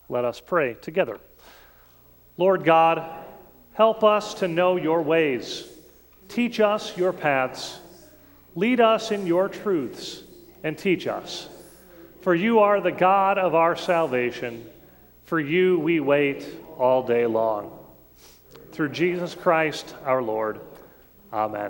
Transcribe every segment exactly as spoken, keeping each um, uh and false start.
Let us pray together. Lord God, help us to know your ways. Teach us your paths. Lead us in your truths and teach us. For you are the God of our salvation. For you we wait all day long. Through Jesus Christ our Lord. Amen.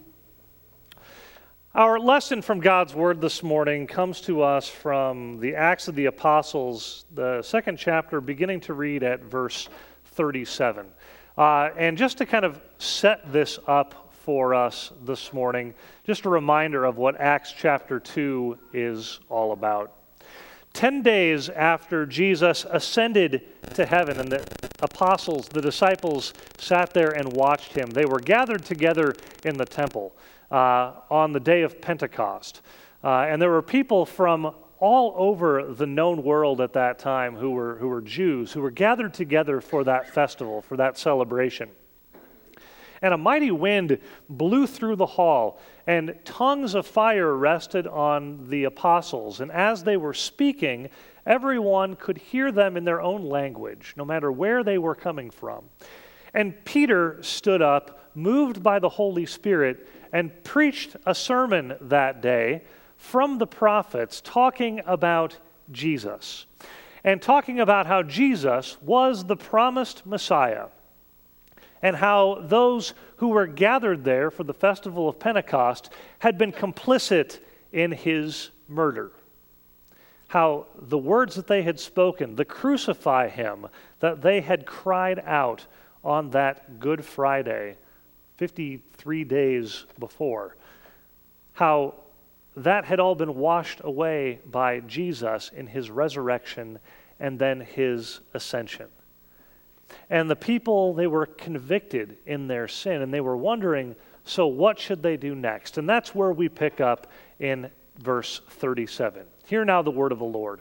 Our lesson from God's Word this morning comes to us from the Acts of the Apostles, the second chapter, beginning to read at verse thirty-seven. Uh, and just to kind of set this up for us this morning, just a reminder of what Acts chapter two is all about. Ten days after Jesus ascended to heaven and the apostles, the disciples, sat there and watched him, they were gathered together in the temple uh, on the day of Pentecost. Uh, and there were people from all over the known world at that time who were, who were Jews, who were gathered together for that festival, for that celebration. And a mighty wind blew through the hall, and tongues of fire rested on the apostles. And as they were speaking, everyone could hear them in their own language, no matter where they were coming from. And Peter stood up, moved by the Holy Spirit, and preached a sermon that day from the prophets, talking about Jesus, and talking about how Jesus was the promised Messiah, and how those who were gathered there for the festival of Pentecost had been complicit in his murder. How the words that they had spoken, the crucify him, that they had cried out on that Good Friday, fifty-three days before, how that had all been washed away by Jesus in his resurrection and then his ascension. And the people, they were convicted in their sin, and they were wondering, so what should they do next? And that's where we pick up in verse thirty-seven. Hear now the word of the Lord.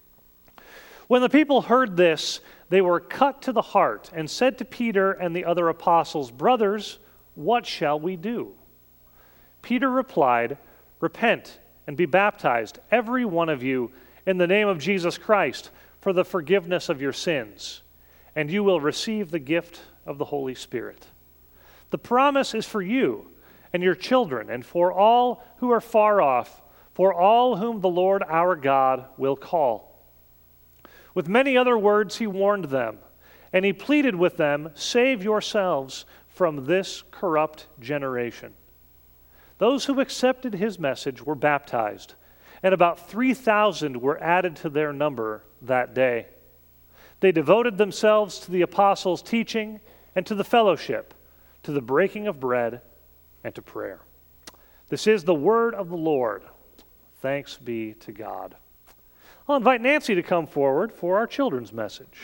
When the people heard this, they were cut to the heart and said to Peter and the other apostles, "Brothers, what shall we do?" Peter replied, "Repent and be baptized, every one of you, in the name of Jesus Christ, for the forgiveness of your sins, and you will receive the gift of the Holy Spirit. The promise is for you and your children, and for all who are far off, for all whom the Lord our God will call." With many other words he warned them, and he pleaded with them, "Save yourselves from this corrupt generation." Those who accepted his message were baptized, and about three thousand were added to their number that day. They devoted themselves to the apostles' teaching and to the fellowship, to the breaking of bread and to prayer. This is the word of the Lord. Thanks be to God. I'll invite Nancy to come forward for our children's message.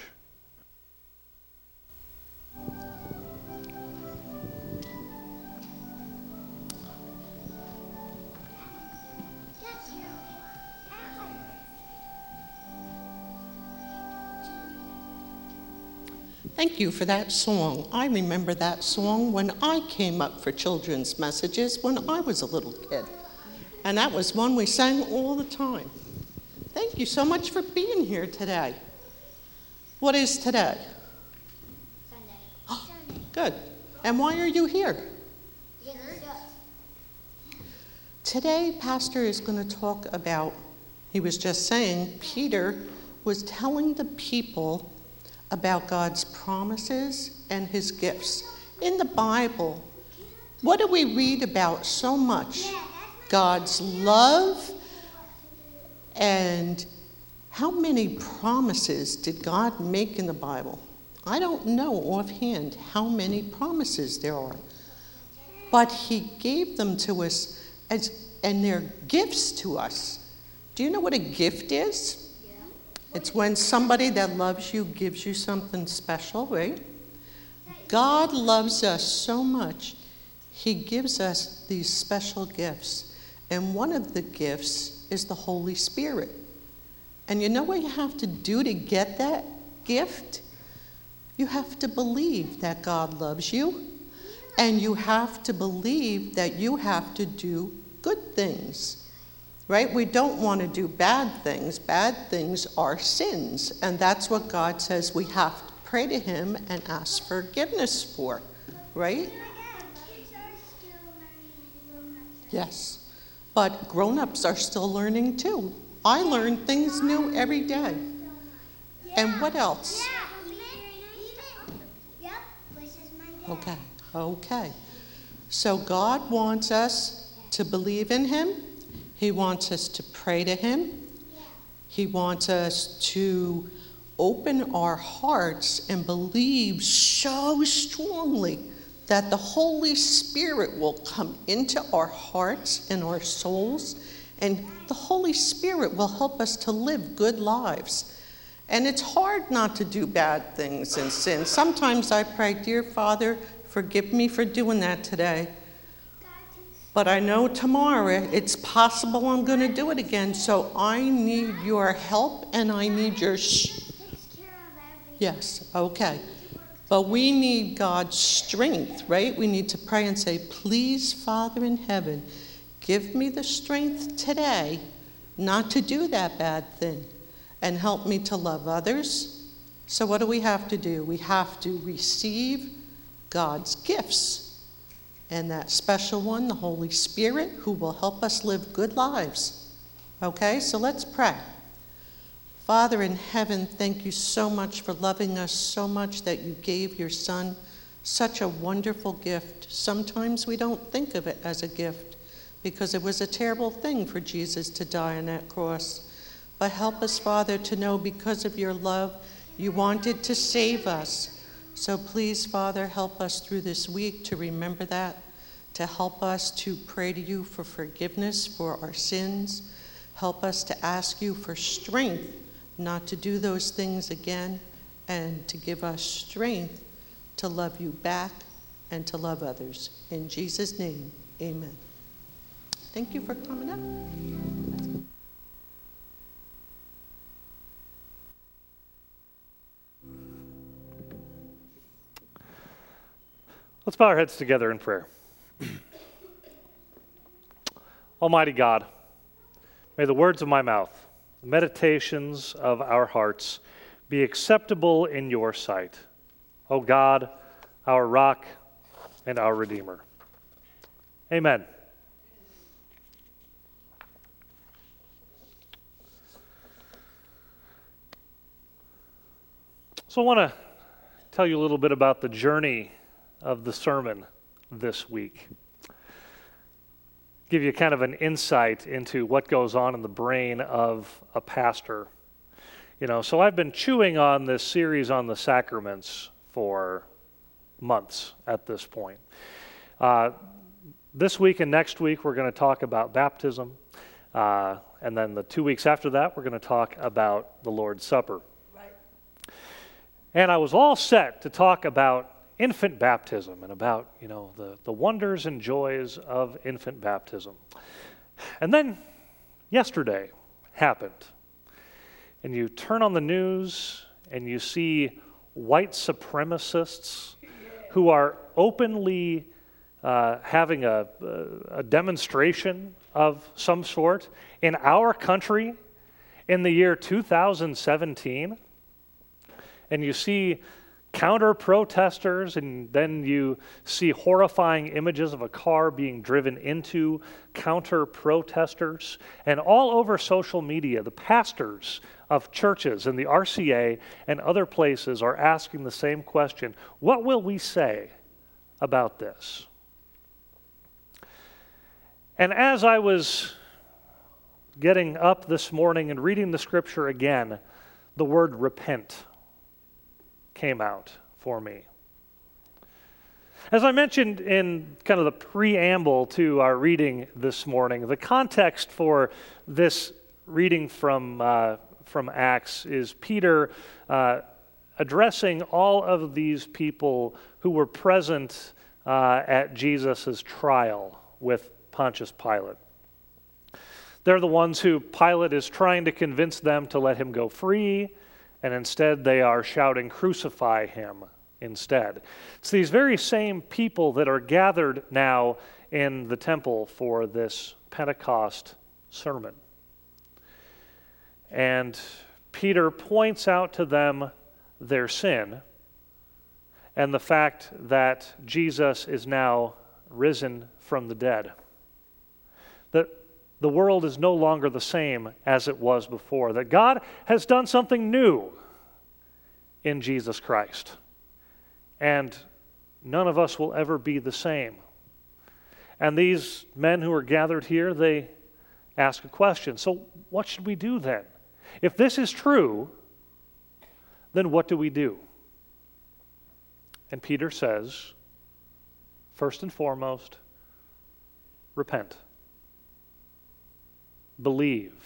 Thank you for that song. I remember that song when I came up for children's messages when I was a little kid. And that was one we sang all the time. Thank you so much for being here today. What is today? Sunday. Oh, good. And why are you here? Today, Pastor is going to talk about, he was just saying, Peter was telling the people about God's promises and his gifts. In the Bible, what do we read about so much? God's love, and how many promises did God make in the Bible? I don't know offhand how many promises there are, but he gave them to us as, and they're gifts to us. Do you know what a gift is? It's when somebody that loves you gives you something special, right? God loves us so much, he gives us these special gifts. And one of the gifts is the Holy Spirit. And you know what you have to do to get that gift? You have to believe that God loves you, and you have to believe that you have to do good things. right? We don't want to do bad things. Bad things are sins, and that's what God says we have to pray to him and ask forgiveness for, right? Yes, but grown-ups are still learning too. I learn things new every day. And what else? Okay, okay. So God wants us to believe in him. He wants us to pray to him. He wants us to open our hearts and believe so strongly that the Holy Spirit will come into our hearts and our souls, and the Holy Spirit will help us to live good lives. And it's hard not to do bad things and sin. Sometimes I pray, dear Father, forgive me for doing that today. But I know tomorrow it's possible I'm going to do it again. So I need your help and I need your... Sh- yes, okay. But we need God's strength, right? We need to pray and say, please, Father in heaven, give me the strength today not to do that bad thing, and help me to love others. So what do we have to do? We have to receive God's gifts, and that special one, the Holy Spirit, who will help us live good lives. Okay, so let's pray. Father in heaven, thank you so much for loving us so much that you gave your Son such a wonderful gift. Sometimes we don't think of it as a gift because it was a terrible thing for Jesus to die on that cross. But help us, Father, to know because of your love, you wanted to save us. So please, Father, help us through this week to remember that, to help us to pray to you for forgiveness for our sins. Help us to ask you for strength not to do those things again, and to give us strength to love you back and to love others. In Jesus' name, amen. Thank you for coming up. Let's bow our heads together in prayer. Almighty God, may the words of my mouth, the meditations of our hearts be acceptable in your sight, O God, our rock and our Redeemer. Amen. So I want to tell you a little bit about the journey of the sermon this week. Give you kind of an insight into what goes on in the brain of a pastor. You know, so I've been chewing on this series on the sacraments for months at this point. Uh, this week and next week we're going to talk about baptism, uh, and then the two weeks after that we're going to talk about the Lord's Supper. Right. And I was all set to talk about infant baptism and about, you know, the, the wonders and joys of infant baptism. And then yesterday happened. And you turn on the news and you see white supremacists who are openly uh, having a, a demonstration of some sort in our country in the year two thousand seventeen. And you see counter-protesters, and then you see horrifying images of a car being driven into counter-protesters. And all over social media, the pastors of churches and the R C A and other places are asking the same question: what will we say about this? And as I was getting up this morning and reading the scripture again, the word repent came out for me. As I mentioned in kind of the preamble to our reading this morning, the context for this reading from uh, from Acts is Peter uh, addressing all of these people who were present uh, at Jesus' trial with Pontius Pilate. They're the ones who Pilate is trying to convince them to let him go free, and instead they are shouting, "Crucify him," instead. It's these very same people that are gathered now in the temple for this Pentecost sermon. And Peter points out to them their sin and the fact that Jesus is now risen from the dead. That the world is no longer the same as it was before. That God has done something new in Jesus Christ. And none of us will ever be the same. And these men who are gathered here, they ask a question. So what should we do then? If this is true, then what do we do? And Peter says, first and foremost, repent. Believe.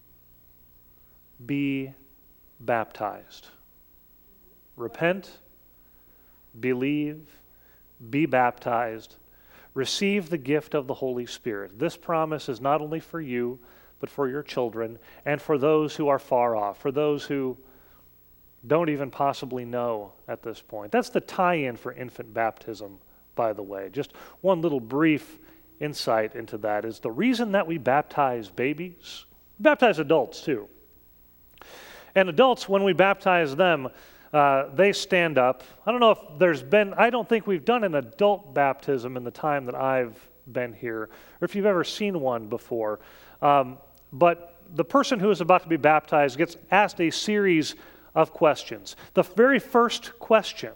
Be baptized. Repent, believe, be baptized, receive the gift of the Holy Spirit. This promise is not only for you, but for your children and for those who are far off, for those who don't even possibly know at this point. That's the tie-in for infant baptism, by the way. Just one little brief insight into that is the reason that we baptize babies, baptize adults too. And adults, when we baptize them, uh, they stand up. I don't know if there's been, I don't think we've done an adult baptism in the time that I've been here, or if you've ever seen one before. Um, but the person who is about to be baptized gets asked a series of questions. The very first question,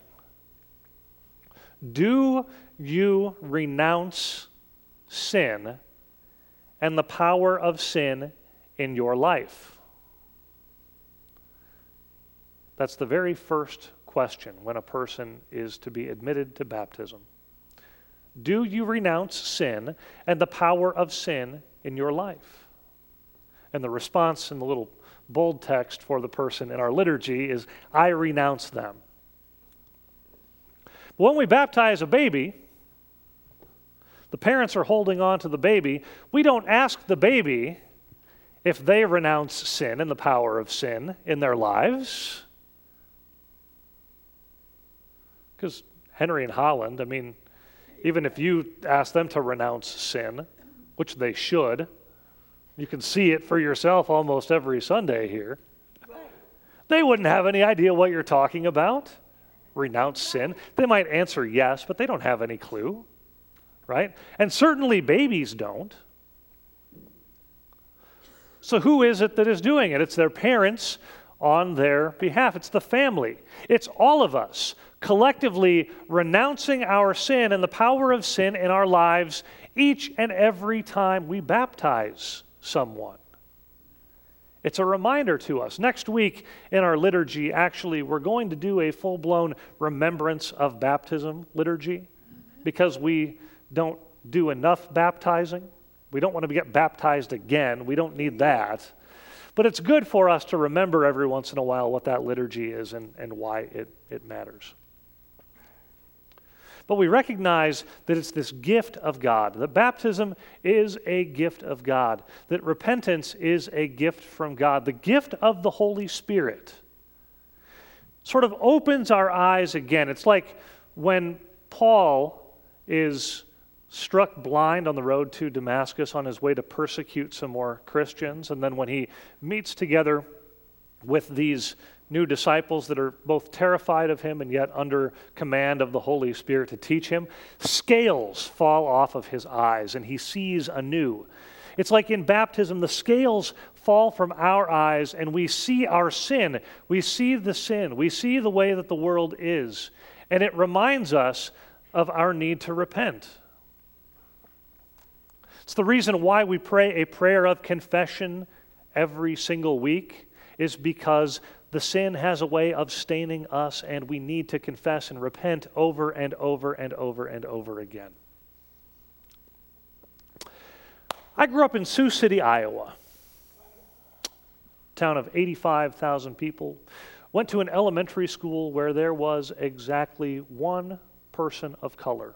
do you renounce sin and the power of sin in your life? That's the very first question when a person is to be admitted to baptism. Do you renounce sin and the power of sin in your life? And the response in the little bold text for the person in our liturgy is, I renounce them. But when we baptize a baby, the parents are holding on to the baby. We don't ask the baby if they renounce sin and the power of sin in their lives. Because Henry and Holland, I mean, even if you ask them to renounce sin, which they should, you can see it for yourself almost every Sunday here. They wouldn't have any idea what you're talking about. Renounce sin. They might answer yes, but they don't have any clue, right? And certainly babies don't. So who is it that is doing it? It's their parents on their behalf. It's the family. It's all of us collectively renouncing our sin and the power of sin in our lives each and every time we baptize someone. It's a reminder to us. Next week in our liturgy, actually, we're going to do a full-blown remembrance of baptism liturgy because we don't do enough baptizing. We don't want to get baptized again. We don't need that. But it's good for us to remember every once in a while what that liturgy is and, and why it, it matters. But we recognize that it's this gift of God, that baptism is a gift of God, that repentance is a gift from God. The gift of the Holy Spirit sort of opens our eyes again. It's like when Paul is struck blind on the road to Damascus on his way to persecute some more Christians, and then when he meets together with these new disciples that are both terrified of him and yet under command of the Holy Spirit to teach him, scales fall off of his eyes and he sees anew. It's like in baptism, the scales fall from our eyes and we see our sin. We see the sin. We see the way that the world is. And it reminds us of our need to repent. It's the reason why we pray a prayer of confession every single week, is because the sin has a way of staining us, and we need to confess and repent over and over and over and over again. I grew up in Sioux City, Iowa, a town of eighty-five thousand people. Went to an elementary school where there was exactly one person of color.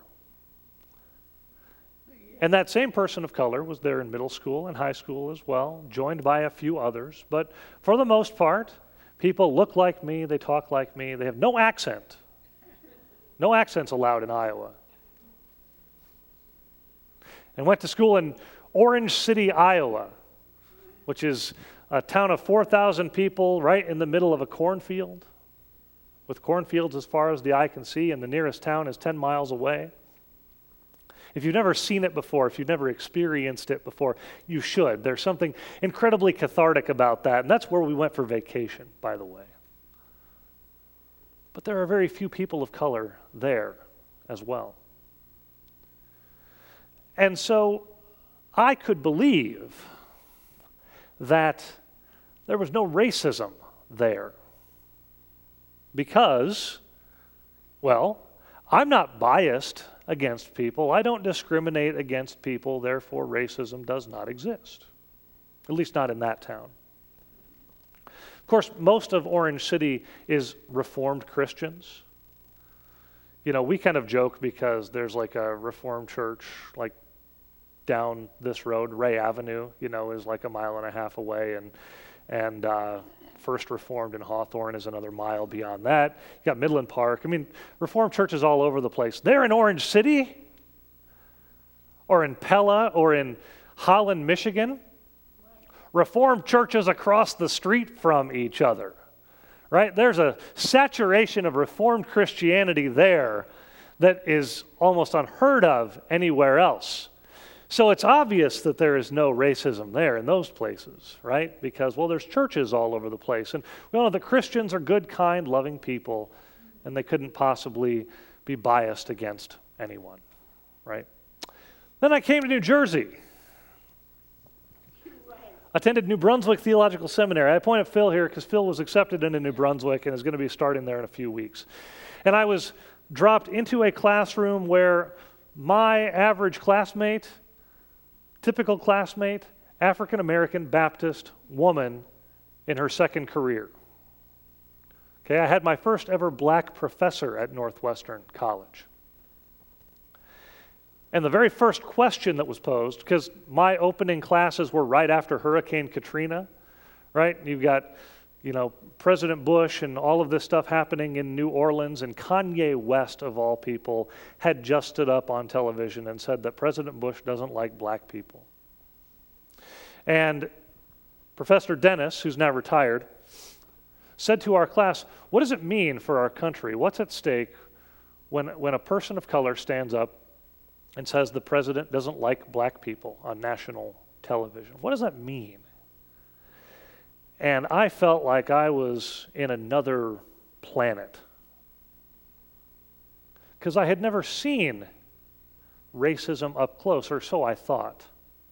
And that same person of color was there in middle school and high school as well, joined by a few others. But for the most part, people look like me, they talk like me, they have no accent. No accents allowed in Iowa. And went to school in Orange City, Iowa, which is a town of four thousand people right in the middle of a cornfield, with cornfields as far as the eye can see, and the nearest town is ten miles away. If you've never seen it before, if you've never experienced it before, you should. There's something incredibly cathartic about that, and that's where we went for vacation, by the way. But there are very few people of color there as well. And so I could believe that there was no racism there because, well, I'm not biased against people. I don't discriminate against people, therefore racism does not exist, at least not in that town. Of course, most of Orange City is Reformed Christians. You know, we kind of joke because there's like a Reformed church like down this road, Ray Avenue, you know, is like a mile and a half away, and and uh, First Reformed in Hawthorne is another mile beyond that. You got Midland Park. I mean, Reformed churches all over the place. They're in Orange City, or in Pella, or in Holland, Michigan. Reformed churches across the street from each other, right? There's a saturation of Reformed Christianity there that is almost unheard of anywhere else. So it's obvious that there is no racism there in those places, right? Because, well, there's churches all over the place. And we all know that Christians are good, kind, loving people, and they couldn't possibly be biased against anyone, right? Then I came to New Jersey. Attended New Brunswick Theological Seminary. I pointed Phil here because Phil was accepted into New Brunswick and is going to be starting there in a few weeks. And I was dropped into a classroom where my average classmate, typical classmate, African-American Baptist woman in her second career. Okay, I had my first ever black professor at Northwestern College. And the very first question that was posed, because my opening classes were right after Hurricane Katrina, right? You've got, you know, President Bush and all of this stuff happening in New Orleans, and Kanye West, of all people, had just stood up on television and said that President Bush doesn't like black people. And Professor Dennis, who's now retired, said to our class, what does it mean for our country? What's at stake when, when a person of color stands up and says the president doesn't like black people on national television? What does that mean? And I felt like I was in another planet, because I had never seen racism up close, or so I thought.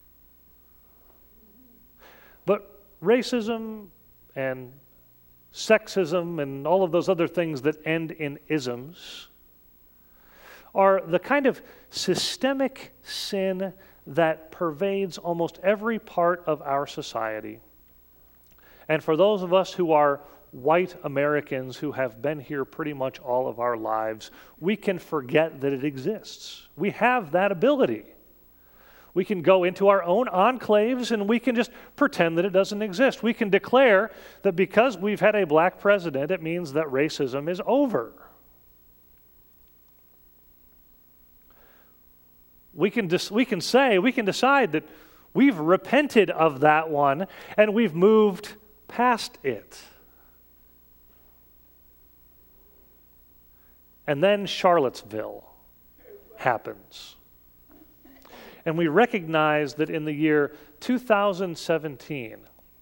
But racism and sexism and all of those other things that end in isms are the kind of systemic sin that pervades almost every part of our society. And for those of us who are white Americans who have been here pretty much all of our lives, we can forget that it exists. We have that ability. We can go into our own enclaves and we can just pretend that it doesn't exist. We can declare that because we've had a black president, it means that racism is over. We can, dis- we can say, we can decide that we've repented of that one and we've moved past it. And then Charlottesville happens. And we recognize that in the year two thousand seventeen,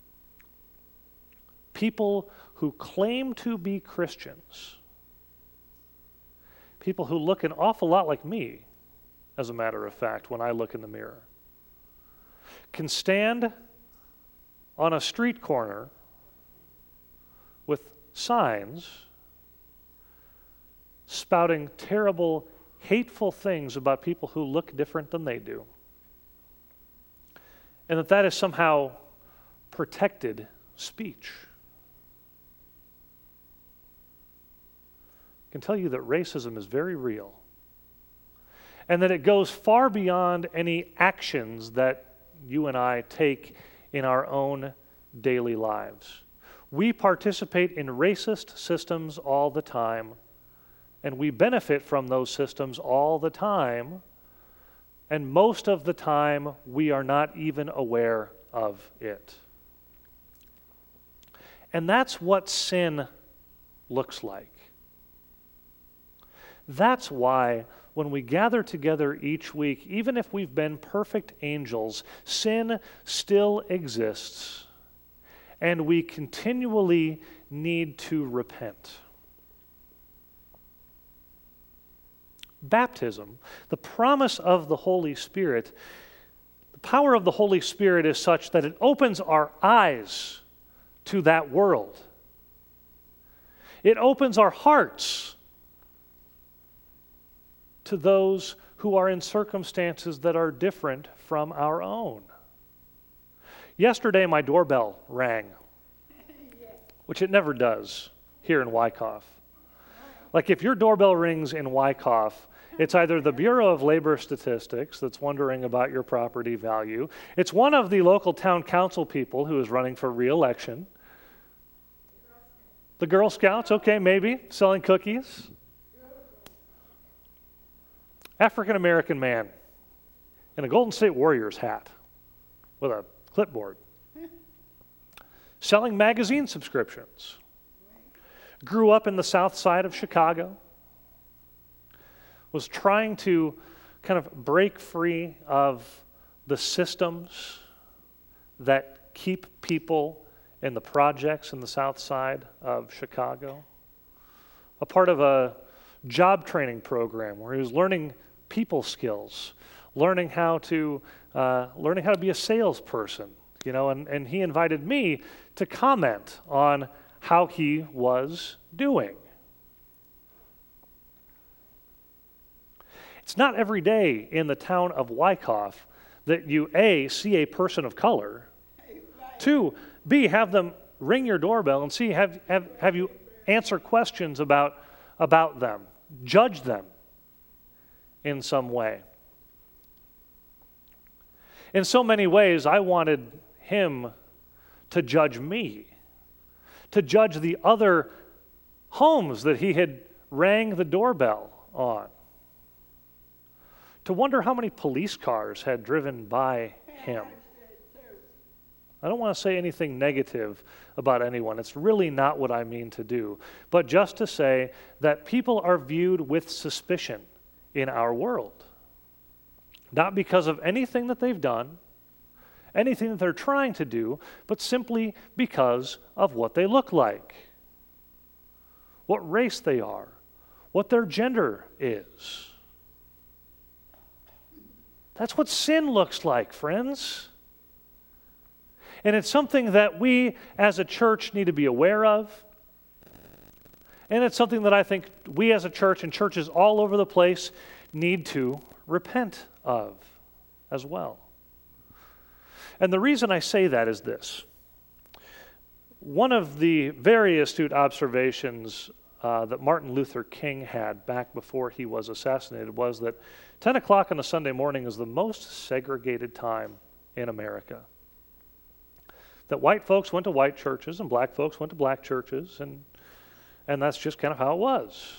people who claim to be Christians, people who look an awful lot like me, as a matter of fact, when I look in the mirror, can stand on a street corner with signs spouting terrible, hateful things about people who look different than they do. And that that is somehow protected speech. I can tell you that racism is very real, and that it goes far beyond any actions that you and I take in our own daily lives. We participate in racist systems all the time, and we benefit from those systems all the time, and most of the time we are not even aware of it. And that's what sin looks like. That's why when we gather together each week, even if we've been perfect angels, sin still exists, and we continually need to repent. Baptism, the promise of the Holy Spirit, the power of the Holy Spirit is such that it opens our eyes to that world. It opens our hearts to those who are in circumstances that are different from our own. Yesterday, my doorbell rang, which it never does here in Wyckoff. Like if your doorbell rings in Wyckoff, it's either the Bureau of Labor Statistics that's wondering about your property value. It's one of the local town council people who is running for re-election. The Girl Scouts, okay, maybe, selling cookies. African-American man in a Golden State Warriors hat with a clipboard. Selling magazine subscriptions. Grew up in the south side of Chicago. Was trying to kind of break free of the systems that keep people in the projects in the south side of Chicago. A part of a job training program where he was learning people skills, learning how to uh, learning how to be a salesperson, you know, and, and he invited me to comment on how he was doing. It's not every day in the town of Wyckoff that you, A, see a person of color, two, B, have them ring your doorbell and see, have, have, have you answer questions about, about them, judge them in some way. In so many ways, I wanted him to judge me, to judge the other homes that he had rang the doorbell on, to wonder how many police cars had driven by him. I don't want to say anything negative about anyone. It's really not what I mean to do. But just to say that people are viewed with suspicion in our world. Not because of anything that they've done, anything that they're trying to do, but simply because of what they look like, what race they are, what their gender is. That's what sin looks like, friends. And it's something that we as a church need to be aware of. And it's something that I think we as a church and churches all over the place need to repent of as well. And the reason I say that is this. One of the very astute observations uh, that Martin Luther King had back before he was assassinated was that ten o'clock on a Sunday morning is the most segregated time in America. That white folks went to white churches and black folks went to black churches, and, and that's just kind of how it was.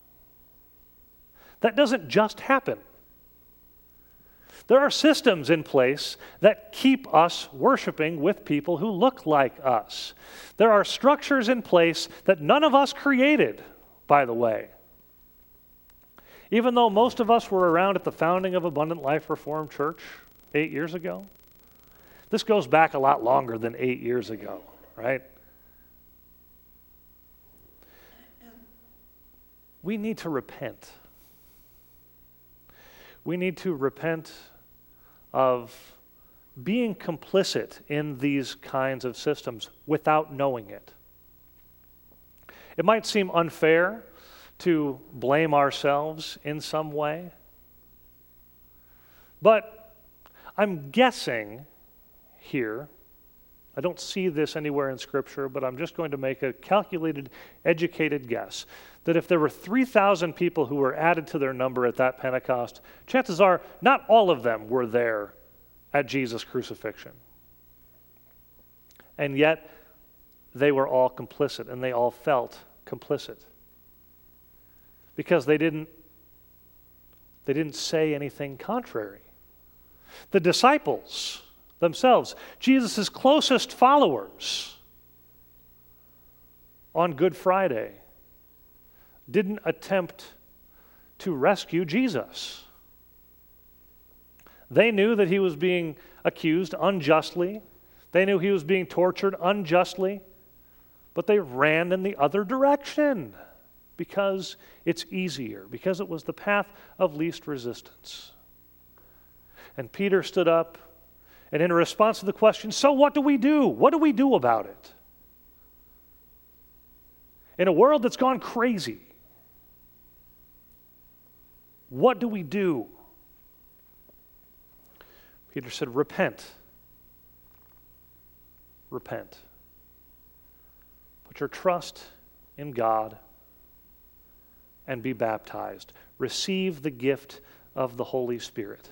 That doesn't just happen. There are systems in place that keep us worshiping with people who look like us. There are structures in place that none of us created, by the way. Even though most of us were around at the founding of Abundant Life Reformed Church eight years ago, this goes back a lot longer than eight years ago, right? We need to repent. We need to repent of being complicit in these kinds of systems without knowing it. It might seem unfair to blame ourselves in some way, but I'm guessing here, I don't see this anywhere in Scripture, but I'm just going to make a calculated, educated guess that if there were three thousand people who were added to their number at that Pentecost, chances are not all of them were there at Jesus' crucifixion. And yet, they were all complicit, and they all felt complicit. Because they didn't, they didn't say anything contrary. The disciples themselves, Jesus' closest followers, on Good Friday didn't attempt to rescue Jesus. They knew that he was being accused unjustly. They knew he was being tortured unjustly, but they ran in the other direction because it's easier, because it was the path of least resistance. And Peter stood up, and in response to the question, so what do we do? What do we do about it? In a world that's gone crazy, what do we do? Peter said, repent. Repent. Put your trust in God and be baptized. Receive the gift of the Holy Spirit.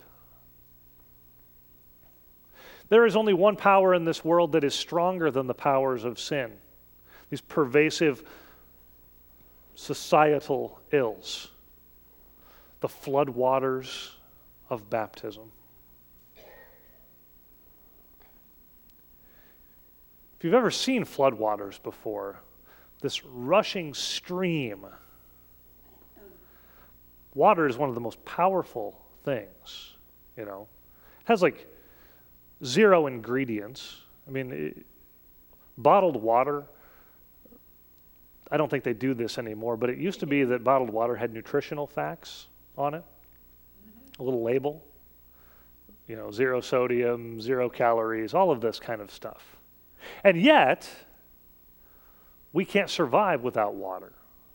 There is only one power in this world that is stronger than the powers of sin, these pervasive societal ills, the floodwaters of baptism. If you've ever seen floodwaters before, this rushing stream, water is one of the most powerful things, you know. It has like zero ingredients. I mean, it, bottled water, I don't think they do this anymore, but it used to be that bottled water had nutritional facts on it, a little label, you know, zero sodium, zero calories, all of this kind of stuff. And yet, we can't survive without water.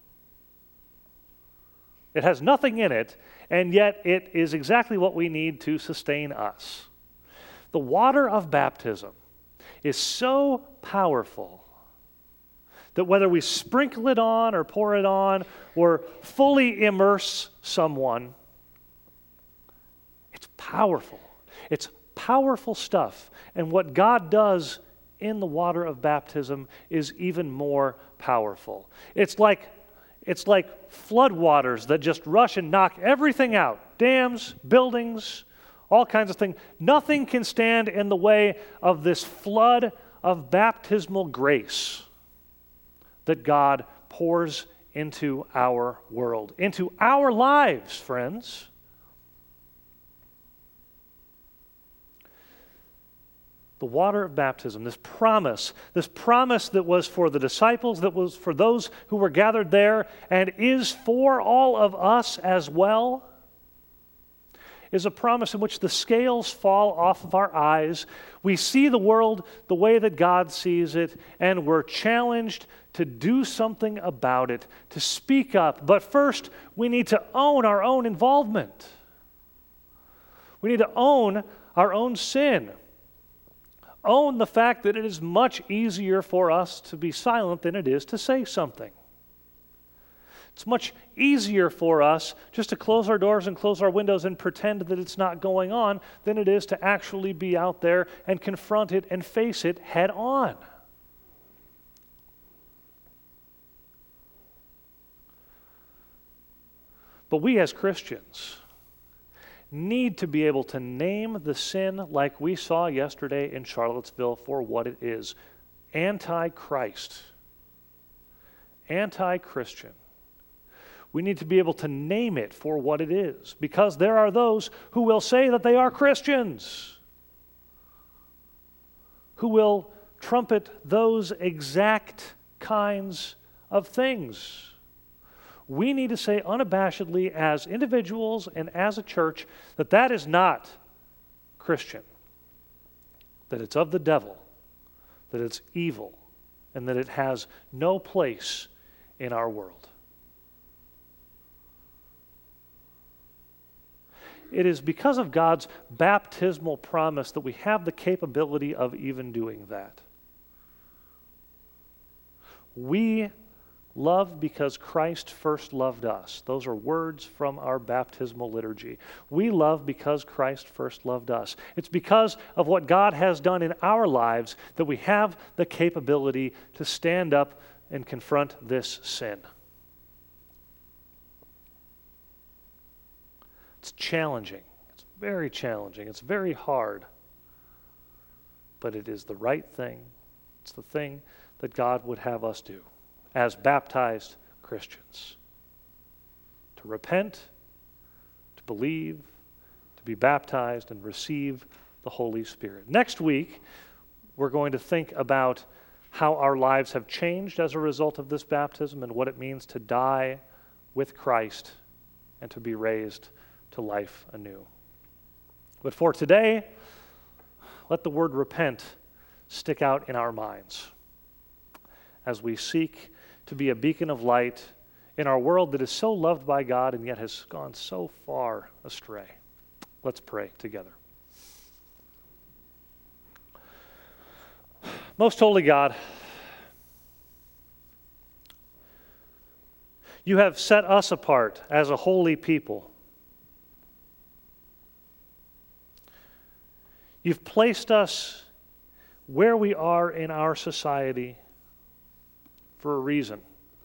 It has nothing in it, and yet it is exactly what we need to sustain us. The water of baptism is so powerful that whether we sprinkle it on or pour it on or fully immerse someone, it's powerful. It's powerful stuff. And what God does in the water of baptism is even more powerful. It's like it's like floodwaters that just rush and knock everything out. Dams, buildings, all kinds of things. Nothing can stand in the way of this flood of baptismal grace that God pours into our world, into our lives, friends. The water of baptism, this promise, this promise that was for the disciples, that was for those who were gathered there, and is for all of us as well, is a promise in which the scales fall off of our eyes. We see the world the way that God sees it, and we're challenged to do something about it, to speak up. But first, we need to own our own involvement. We need to own our own sin. Own the fact that it is much easier for us to be silent than it is to say something. It's much easier for us just to close our doors and close our windows and pretend that it's not going on than it is to actually be out there and confront it and face it head on. But we as Christians need to be able to name the sin like we saw yesterday in Charlottesville for what it is. Anti-Christ. Anti-Christian. We need to be able to name it for what it is, because there are those who will say that they are Christians, who will trumpet those exact kinds of things. We need to say unabashedly as individuals and as a church that that is not Christian, that it's of the devil, that it's evil, and that it has no place in our world. It is because of God's baptismal promise that we have the capability of even doing that. We love because Christ first loved us. Those are words from our baptismal liturgy. We love because Christ first loved us. It's because of what God has done in our lives that we have the capability to stand up and confront this sin. It's challenging. It's very challenging. It's very hard. But it is the right thing. It's the thing that God would have us do. as baptized Christians. To repent, to believe, to be baptized, and receive the Holy Spirit. Next week, we're going to think about how our lives have changed as a result of this baptism and what it means to die with Christ and to be raised to life anew. But for today, let the word repent stick out in our minds as we seek to be a beacon of light in our world that is so loved by God and yet has gone so far astray. Let's pray together. Most holy God, you have set us apart as a holy people. You've placed us where we are in our society for a reason.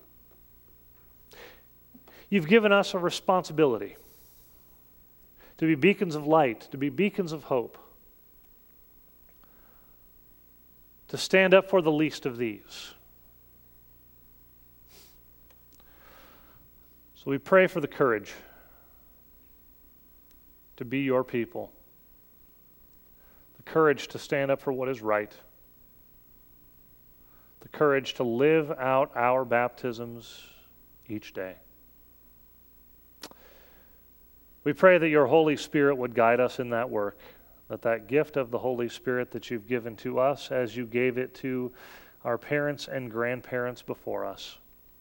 You've given us a responsibility to be beacons of light, to be beacons of hope, to stand up for the least of these. So we pray for the courage to be your people, the courage to stand up for what is right, the courage to live out our baptisms each day. We pray that your Holy Spirit would guide us in that work, that that gift of the Holy Spirit that you've given to us as you gave it to our parents and grandparents before us,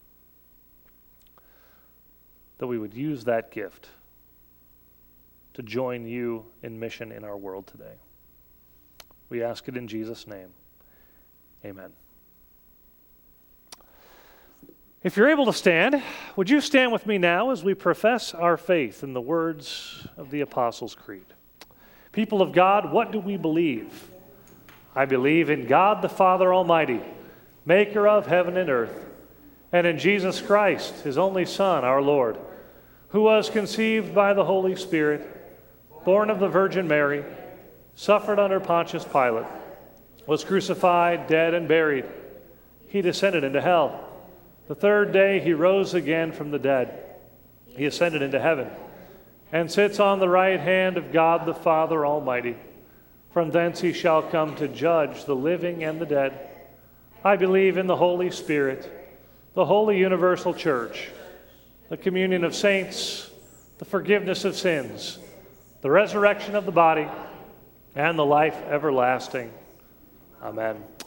that we would use that gift to join you in mission in our world today. We ask it in Jesus' name. Amen. If you're able to stand, would you stand with me now as we profess our faith in the words of the Apostles' Creed? People of God, what do we believe? I believe in God the Father Almighty, maker of heaven and earth, and in Jesus Christ, his only Son, our Lord, who was conceived by the Holy Spirit, born of the Virgin Mary, suffered under Pontius Pilate, was crucified, dead, and buried. He descended into hell. The third day he rose again from the dead. He ascended into heaven and sits on the right hand of God the Father Almighty. From thence he shall come to judge the living and the dead. I believe in the Holy Spirit, the holy universal church, the communion of saints, the forgiveness of sins, the resurrection of the body, and the life everlasting. Amen.